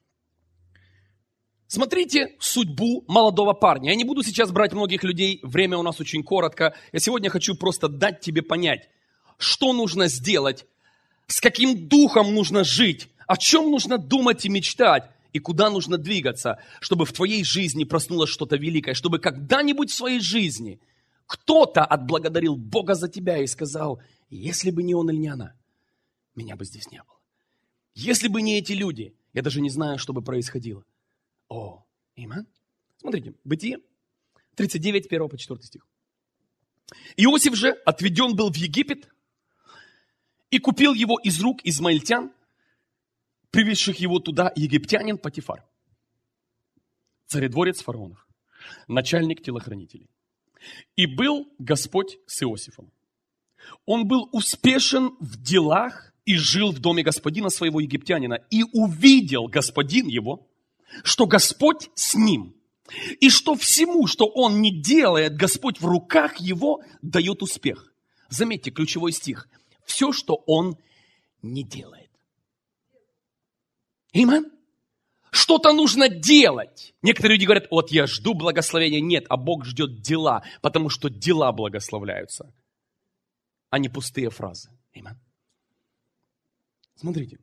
[SPEAKER 1] Смотрите судьбу молодого парня. Я не буду сейчас брать многих людей, время у нас очень коротко. Я сегодня хочу просто дать тебе понять, что нужно сделать, с каким духом нужно жить, о чем нужно думать и мечтать, и куда нужно двигаться, чтобы в твоей жизни проснулось что-то великое, чтобы когда-нибудь в своей жизни кто-то отблагодарил Бога за тебя и сказал, если бы не он или не она, меня бы здесь не было. Если бы не эти люди, я даже не знаю, что бы происходило. О, иман. Смотрите, Бытие, тридцать девять, с первого по четвёртый стих. Иосиф же отведен был в Египет и купил его из рук измаильтян, привезших его туда египтянин Потифар, царедворец фараонов, начальник телохранителей. И был Господь с Иосифом. Он был успешен в делах и жил в доме господина своего египтянина. И увидел господин его, что Господь с ним, и что всему, что он не делает, Господь в руках его дает успех. Заметьте, ключевой стих. Все, что он не делает. Аминь. Что-то нужно делать. Некоторые люди говорят, вот я жду благословения. Нет, а Бог ждет дела, потому что дела благословляются, а не пустые фразы. Аминь. Смотрите.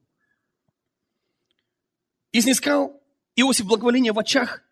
[SPEAKER 1] И снискал Иосиф благоволение в очах,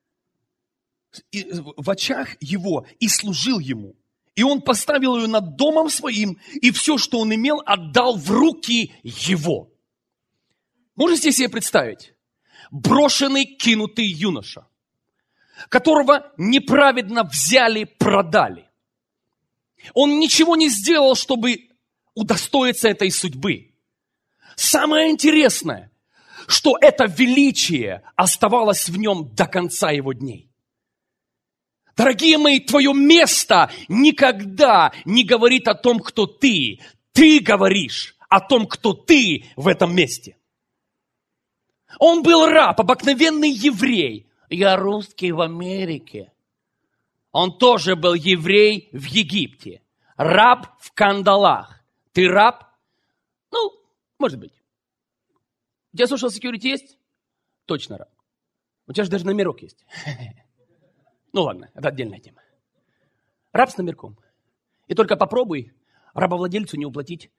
[SPEAKER 1] в очах его и служил ему. И он поставил ее над домом своим, и все, что он имел, отдал в руки его. Можете себе представить? Брошенный, кинутый юноша, которого неправедно взяли, продали. Он ничего не сделал, чтобы удостоиться этой судьбы. Самое интересное, что это величие оставалось в нем до конца его дней. Дорогие мои, твое место никогда не говорит о том, кто ты. Ты говоришь о том, кто ты в этом месте. Он был раб, обыкновенный еврей. Я русский в Америке. Он тоже был еврей в Египте. Раб в кандалах. Ты раб? Ну, может быть. У тебя social security есть? Точно раб. У тебя же даже номерок есть. Ну ладно, это отдельная тема. Раб с номерком. И только попробуй рабовладельцу не уплатить.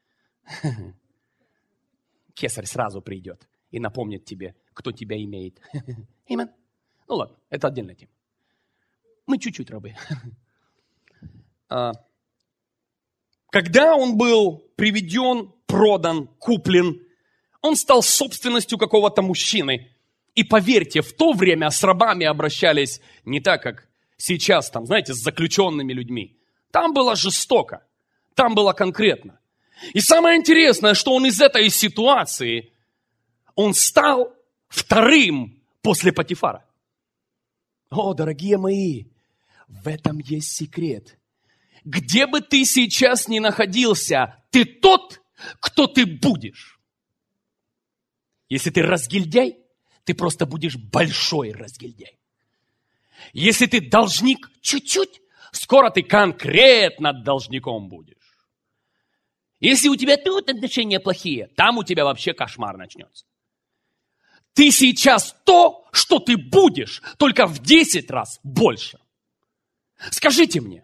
[SPEAKER 1] Кесарь сразу придет и напомнит тебе, кто тебя имеет. Аминь. Ну ладно, это отдельная тема. Мы чуть-чуть рабы. Когда он был приведен, продан, куплен, он стал собственностью какого-то мужчины. И поверьте, в то время с рабами обращались не так, как сейчас, там, знаете, с заключенными людьми. Там было жестоко, там было конкретно. И самое интересное, что он из этой ситуации, он стал вторым после Потифара. О, дорогие мои, в этом есть секрет. Где бы ты сейчас ни находился, ты тот, кто ты будешь. Если ты разгильдяй, ты просто будешь большой разгильдяй. Если ты должник чуть-чуть, скоро ты конкретно должником будешь. Если у тебя тут отношения плохие, там у тебя вообще кошмар начнется. Ты сейчас то, что ты будешь, только в десять раз больше. Скажите мне,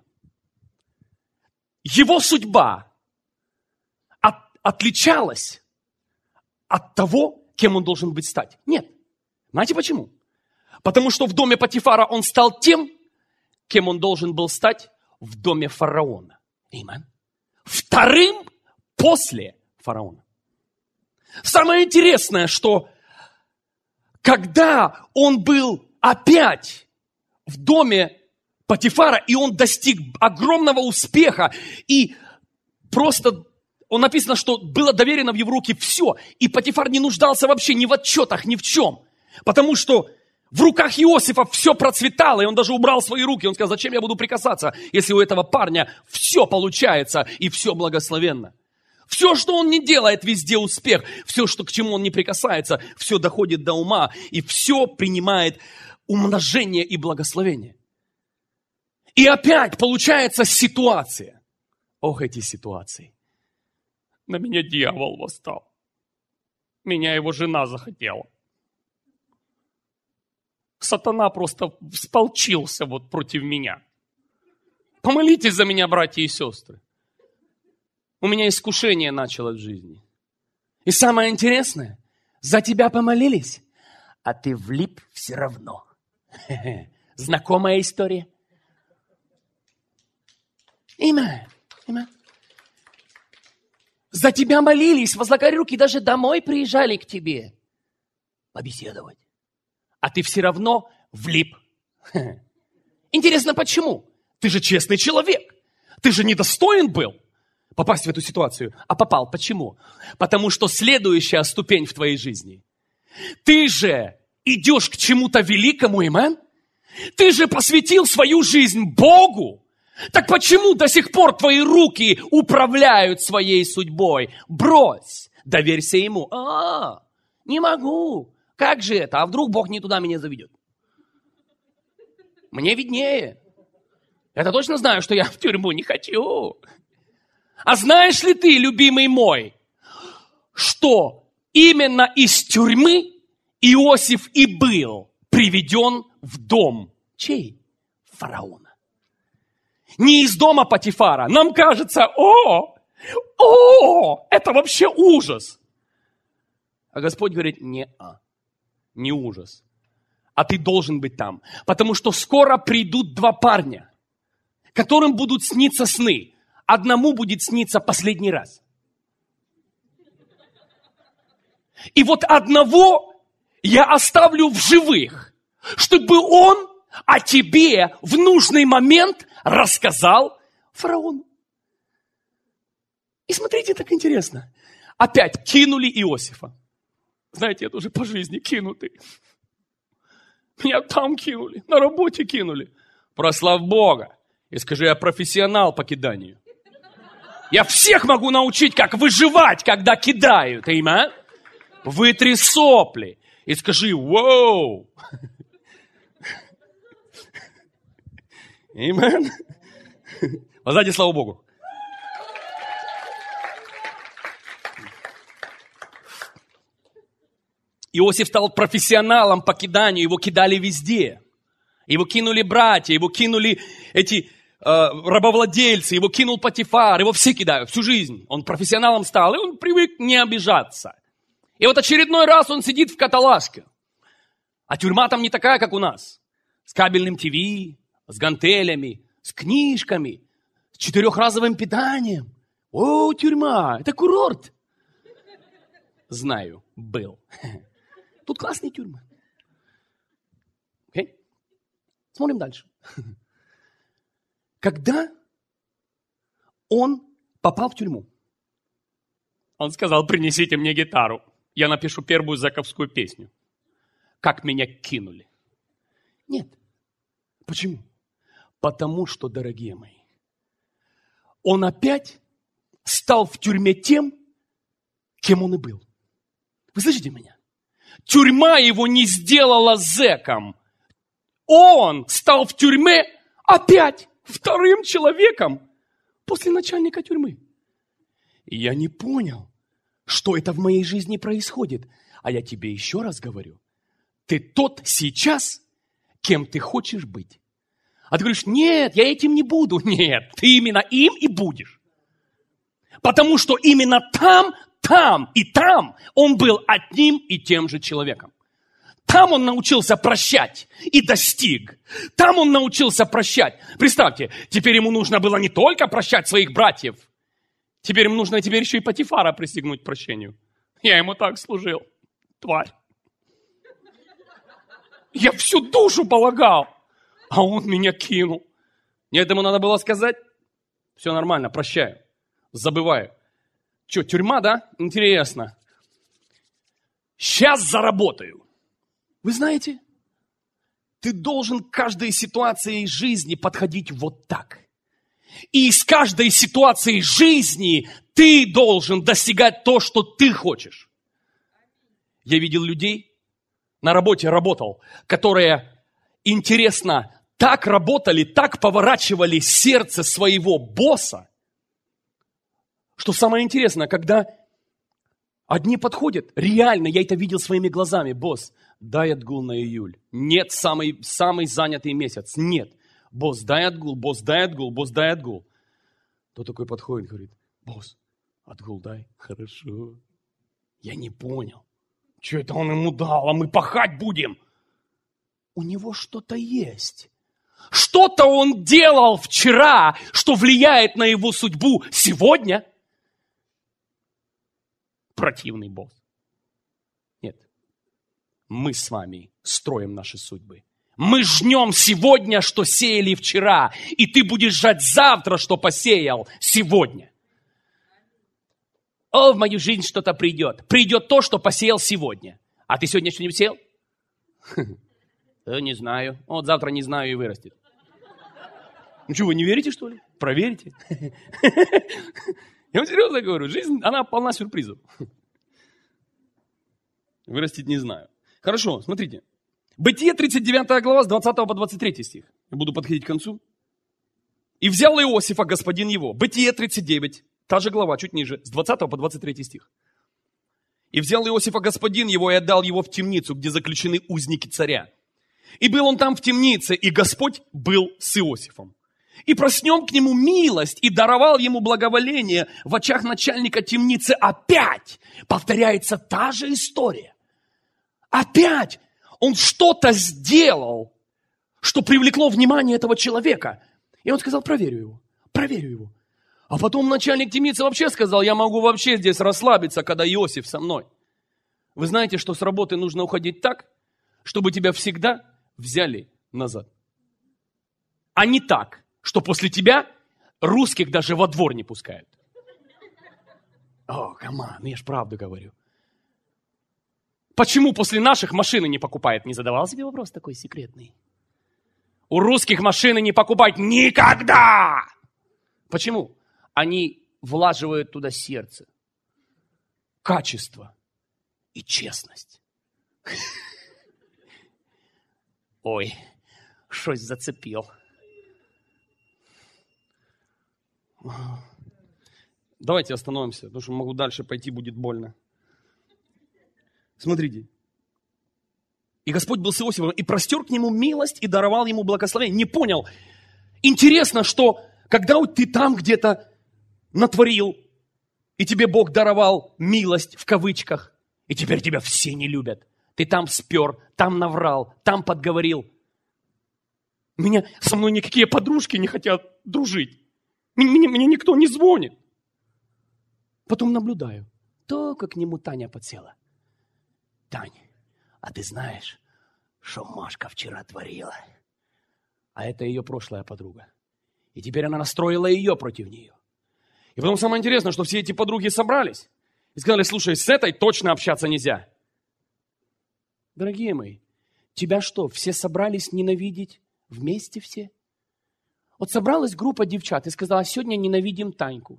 [SPEAKER 1] его судьба от, отличалась от того, кем он должен быть стать? Нет. Знаете почему? Потому что в доме Потифара он стал тем, кем он должен был стать в доме фараона. Аминь. Вторым после фараона. Самое интересное, что когда он был опять в доме Потифара, и он достиг огромного успеха, и просто, он написано, что было доверено в его руки все, и Потифар не нуждался вообще ни в отчетах, ни в чем, потому что в руках Иосифа все процветало, и он даже убрал свои руки, он сказал, зачем я буду прикасаться, если у этого парня все получается, и все благословенно. Все, что он не делает, везде успех. Все, что, к чему он не прикасается, все доходит до ума. И все принимает умножение и благословение. И опять получается ситуация. Ох, эти ситуации. На меня дьявол восстал. Меня его жена захотела. Сатана просто всполчился вот против меня. Помолитесь за меня, братья и сестры. У меня искушение началось в жизни. И самое интересное, за тебя помолились, а ты влип все равно. Знакомая история? Имя, имя. За тебя молились, возлагали руки, даже домой приезжали к тебе побеседовать. А ты все равно влип. Интересно, почему? Ты же честный человек. Ты же недостоин был попасть в эту ситуацию, а попал. Почему? Потому что следующая ступень в твоей жизни. Ты же идешь к чему-то великому, аминь? Ты же посвятил свою жизнь Богу. Так почему до сих пор твои руки управляют своей судьбой? Брось, доверься Ему. А, не могу. Как же это? А вдруг Бог не туда меня заведет? Мне виднее. Я точно знаю, что я в тюрьму не хочу. А знаешь ли ты, любимый мой, что именно из тюрьмы Иосиф и был приведен в дом чей? Фараона. Не из дома Потифара. Нам кажется, о, о, это вообще ужас. А Господь говорит, не, а, не ужас. А ты должен быть там. Потому что скоро придут два парня, которым будут сниться сны. Одному будет сниться последний раз. И вот одного я оставлю в живых, чтобы он о тебе в нужный момент рассказал фараону. И смотрите, так интересно. Опять кинули Иосифа. Знаете, это уже по жизни кинутый. Меня там кинули, на работе кинули. Прославь Бога. И скажи, я профессионал по киданию. Я всех могу научить, как выживать, когда кидают. Аминь. Вытри сопли. И скажи, воу. Аминь. Воздайте славу Богу. Иосиф стал профессионалом по киданию. Его кидали везде. Его кинули братья, его кинули эти... рабовладельцы, его кинул Потифар, его все кидают всю жизнь. Он профессионалом стал, и он привык не обижаться. И вот очередной раз он сидит в каталажке. А тюрьма там не такая, как у нас. С кабельным ТВ, с гантелями, с книжками, с четырехразовым питанием. О, тюрьма, это курорт. Знаю, был. Тут классные тюрьмы. Смотрим дальше. Когда он попал в тюрьму, он сказал, принесите мне гитару, я напишу первую зэковскую песню. Как меня кинули. Нет. Почему? Потому что, дорогие мои, он опять стал в тюрьме тем, кем он и был. Вы слышите меня? Тюрьма его не сделала зэком. Он стал в тюрьме опять вторым человеком после начальника тюрьмы. И я не понял, что это в моей жизни происходит. А я тебе еще раз говорю. Ты тот сейчас, кем ты хочешь быть. А ты говоришь, нет, я этим не буду. Нет, ты именно им и будешь. Потому что именно там, там и там он был одним и тем же человеком. Там он научился прощать и достиг. Там он научился прощать. Представьте, теперь ему нужно было не только прощать своих братьев. Теперь ему нужно теперь еще и Потифара пристегнуть к прощению. Я ему так служил, тварь. Я всю душу полагал, а он меня кинул. Нет, ему надо было сказать, все нормально, прощаю, забываю. Че, тюрьма, да? Интересно. Сейчас заработаю. Вы знаете, ты должен к каждой ситуации жизни подходить вот так. И из каждой ситуации жизни ты должен достигать то, что ты хочешь. Я видел людей, на работе работал, которые, интересно, так работали, так поворачивали сердце своего босса, что самое интересное, когда одни подходят, реально, я это видел своими глазами, босс, дай отгул на июль. Нет, самый, самый занятый месяц, нет. Босс, дай отгул, босс, дай отгул, босс, дай отгул. Тот такой подходит, говорит, босс, отгул дай, хорошо. Я не понял. Что это он ему дал, а мы пахать будем? У него что-то есть. Что-то он делал вчера, что влияет на его судьбу сегодня. Противный босс. Нет. Мы с вами строим наши судьбы. Мы жнем сегодня, что сеяли вчера. И ты будешь жать завтра, что посеял сегодня. О, в мою жизнь что-то придет. Придет то, что посеял сегодня. А ты сегодня что-нибудь сеял? Не знаю. Вот завтра не знаю и вырастет. Ну что, вы не верите, что ли? Проверьте. Я вам серьезно говорю, жизнь, она полна сюрпризов. Вырастет не знаю. Хорошо, смотрите. Бытие, тридцать девятая глава, с двадцатого по двадцать третий стих. Я буду подходить к концу. «И взял Иосифа господин его». Бытие, тридцать девять. Та же глава, чуть ниже, с двадцатого по двадцать третий стих. «И взял Иосифа господин его и отдал его в темницу, где заключены узники царя. И был он там в темнице, и Господь был с Иосифом. И проснем к нему милость, и даровал ему благоволение в очах начальника темницы». Опять повторяется та же история. Опять он что-то сделал, что привлекло внимание этого человека. И он сказал, проверю его, проверю его. А потом начальник темницы вообще сказал, я могу вообще здесь расслабиться, когда Иосиф со мной. Вы знаете, что с работы нужно уходить так, чтобы тебя всегда взяли назад. А не так, что после тебя русских даже во двор не пускают. О, камон, я ж правду говорю. Почему после наших машины не покупают? Не задавал себе вопрос такой секретный? У русских машины не покупать никогда! Почему? Они влаживают туда сердце, качество и честность. Ой, щось зацепил. Давайте остановимся, потому что могу дальше пойти, будет больно. Смотрите. И Господь был с Иосифом, и простер к нему милость, и даровал ему благословение. Не понял. Интересно, что когда ты там где-то натворил, и тебе Бог даровал милость в кавычках, и теперь тебя все не любят. Ты там спер, там наврал, там подговорил. Меня, со мной никакие подружки не хотят дружить. Мне, мне никто не звонит. Потом наблюдаю. Только к нему Таня подсела. Таня, а ты знаешь, что Машка вчера творила? А это ее прошлая подруга. И теперь она настроила ее против нее. И потом самое интересное, что все эти подруги собрались и сказали, слушай, с этой точно общаться нельзя. Дорогие мои, тебя что, все собрались ненавидеть вместе все? Вот собралась группа девчат и сказала, сегодня ненавидим Таньку.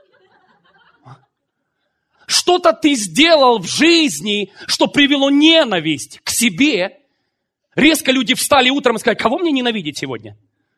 [SPEAKER 1] Что-то ты сделал в жизни, что привело ненависть к себе. Резко люди встали утром и сказали, кого мне ненавидеть сегодня?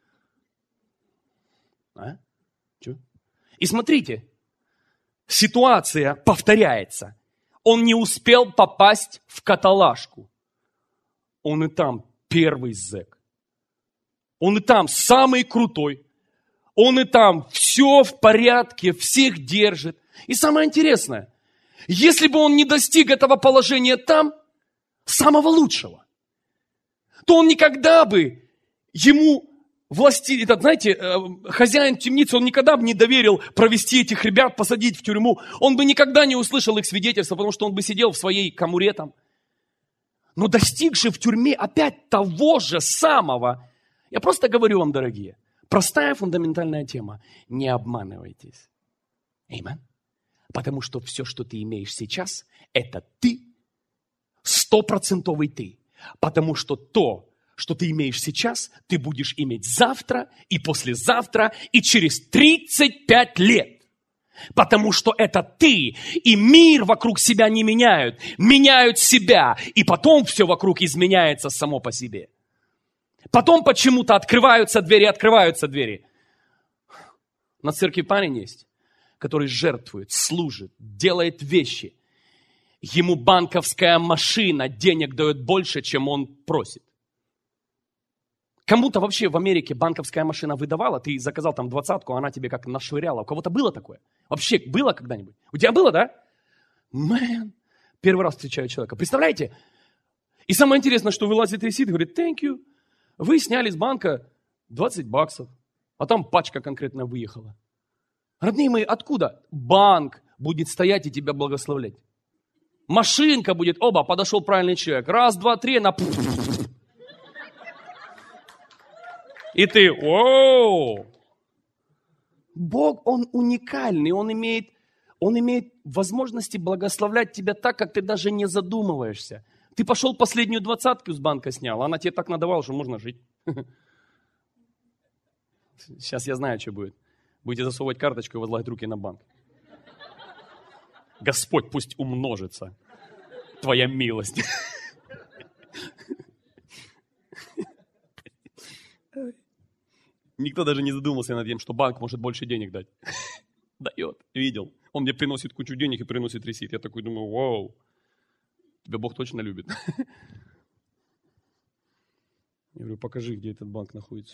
[SPEAKER 1] А? Чё? И смотрите, ситуация повторяется. Он не успел попасть в каталажку. Он и там первый зэк. Он и там самый крутой. Он и там все в порядке, всех держит. И самое интересное, если бы он не достиг этого положения там, самого лучшего, то он никогда бы ему, власти, этот, знаете, хозяин темницы, он никогда бы не доверил провести этих ребят, посадить в тюрьму. Он бы никогда не услышал их свидетельства, потому что он бы сидел в своей камуре там. Но достигший в тюрьме опять того же самого, я просто говорю вам, дорогие, простая фундаментальная тема. Не обманывайтесь. Аминь. Потому что все, что ты имеешь сейчас, это ты, стопроцентовый ты. Потому что то, что ты имеешь сейчас, ты будешь иметь завтра и послезавтра и через тридцать пять лет. Потому что это ты, и мир вокруг себя не меняют, меняют себя, и потом все вокруг изменяется само по себе. Потом почему-то открываются двери, открываются двери. На церкви парень есть, который жертвует, служит, делает вещи. Ему банковская машина денег дает больше, чем он просит. Кому-то вообще в Америке банковская машина выдавала, ты заказал там двадцатку, она тебе как нашвыряла. У кого-то было такое? Вообще было когда-нибудь? У тебя было, да? Мэн, первый раз встречаю человека. Представляете? И самое интересное, что вылазит ресит и говорит, thank you. Вы сняли с банка двадцать баксов, а там пачка конкретно выехала. Родные мои, откуда? Банк будет стоять и тебя благословлять. Машинка будет, оба, подошел правильный человек. Раз, два, три, на... И ты, оу! Бог, Он уникальный, Он имеет, Он имеет возможности благословлять тебя так, как ты даже не задумываешься. Ты пошел последнюю двадцатку с банка снял, она тебе так надавала, что можно жить. Сейчас я знаю, что будет. Будете засовывать карточку и возлагать руки на банк. Господь, пусть умножится твоя милость. Никто даже не задумался над тем, что банк может больше денег дать. Дает, видел. Он мне приносит кучу денег и приносит ресит. Я такой думаю, вау, тебя Бог точно любит. Я говорю, покажи, где этот банк находится.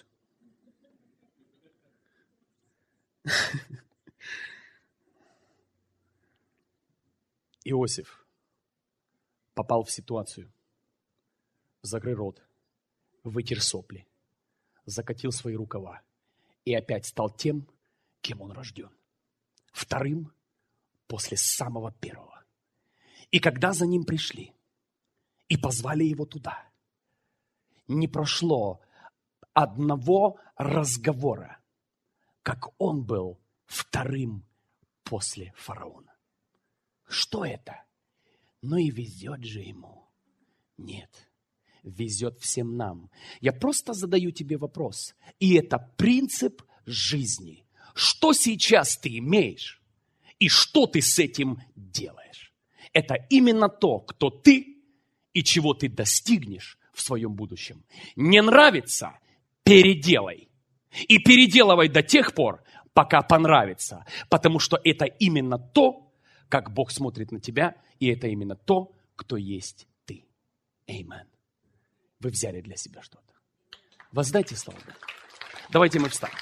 [SPEAKER 1] Иосиф попал в ситуацию. Закрой рот, вытер сопли, закатил свои рукава и опять стал тем, кем он рожден. Вторым после самого первого. И когда за ним пришли и позвали его туда, не прошло одного разговора, как он был вторым после фараона. Что это? Ну и везет же ему. Нет, везет всем нам. Я просто задаю тебе вопрос. И это принцип жизни. Что сейчас ты имеешь? И что ты с этим делаешь? Это именно то, кто ты и чего ты достигнешь в своем будущем. Не нравится? Переделай. И переделывай до тех пор, пока понравится. Потому что это именно то, как Бог смотрит на тебя, и это именно то, кто есть ты. Аминь. Вы взяли для себя что-то. Воздайте славу Богу. Давайте мы встанем.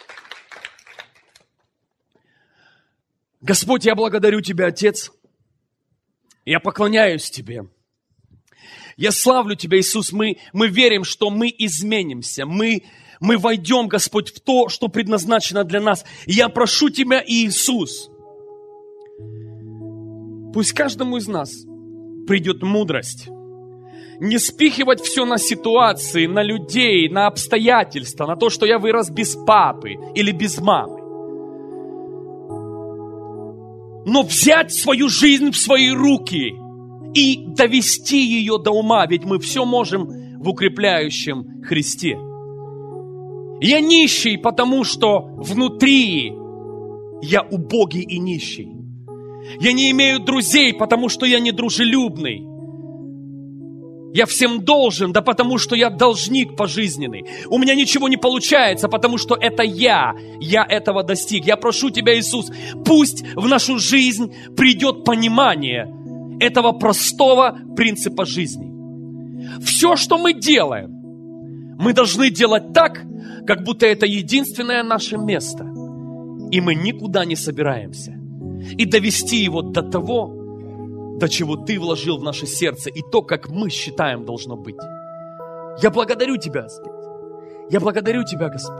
[SPEAKER 1] Господь, я благодарю Тебя, Отец. Я поклоняюсь Тебе. Я славлю Тебя, Иисус. Мы, мы верим, что мы изменимся. Мы, мы войдем, Господь, в то, что предназначено для нас. И я прошу Тебя, Иисус, пусть каждому из нас придет мудрость. Не спихивать все на ситуации, на людей, на обстоятельства, на то, что я вырос без папы или без мамы. Но взять свою жизнь в свои руки и довести ее до ума, ведь мы все можем в укрепляющем Христе. Я нищий, потому что внутри я убогий и нищий. Я не имею друзей, потому что я недружелюбный. Я всем должен, да потому что я должник пожизненный. У меня ничего не получается, потому что это я. Я этого достиг. Я прошу Тебя, Иисус, пусть в нашу жизнь придет понимание этого простого принципа жизни. Все, что мы делаем, мы должны делать так, как будто это единственное наше место. И мы никуда не собираемся. И довести его до того, до чего Ты вложил в наше сердце, и то, как мы считаем, должно быть. Я благодарю Тебя, Господь. Я благодарю Тебя, Господь,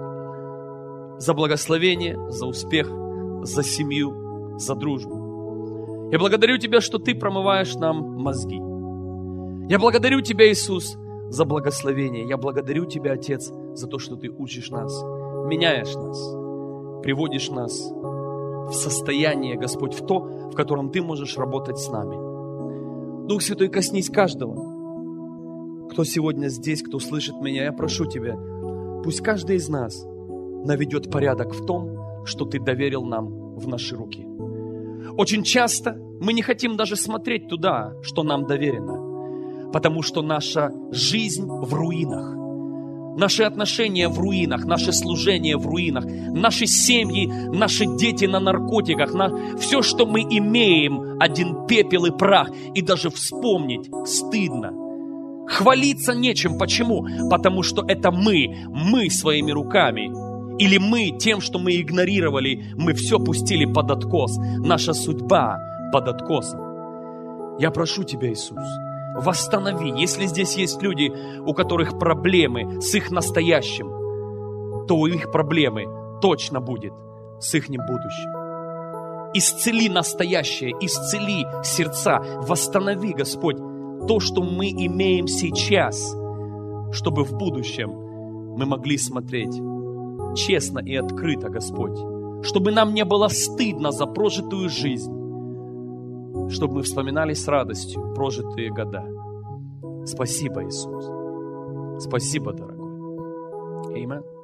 [SPEAKER 1] за благословение, за успех, за семью, за дружбу. Я благодарю Тебя, что Ты промываешь нам мозги. Я благодарю Тебя, Иисус, за благословение. Я благодарю Тебя, Отец, за то, что Ты учишь нас, меняешь нас, приводишь нас в состояние, Господь, в то, в котором Ты можешь работать с нами. Дух Святой, коснись каждого, кто сегодня здесь, кто слышит меня. Я прошу Тебя, пусть каждый из нас наведет порядок в том, что Ты доверил нам в наши руки. Очень часто мы не хотим даже смотреть туда, что нам доверено, потому что наша жизнь в руинах. Наши отношения в руинах, наше служение в руинах, наши семьи, наши дети на наркотиках, на... все, что мы имеем, один пепел и прах, и даже вспомнить стыдно. Хвалиться нечем. Почему? Потому что это мы, мы своими руками, или мы тем, что мы игнорировали, мы все пустили под откос. Наша судьба под откосом. Я прошу Тебя, Иисус, восстанови. Если здесь есть люди, у которых проблемы с их настоящим, то у их проблемы точно будет с их будущим. Исцели настоящее, исцели сердца, восстанови, Господь, то, что мы имеем сейчас, чтобы в будущем мы могли смотреть честно и открыто, Господь, чтобы нам не было стыдно за прожитую жизнь, чтобы мы вспоминали с радостью прожитые года. Спасибо, Иисус. Спасибо, дорогой. Аминь.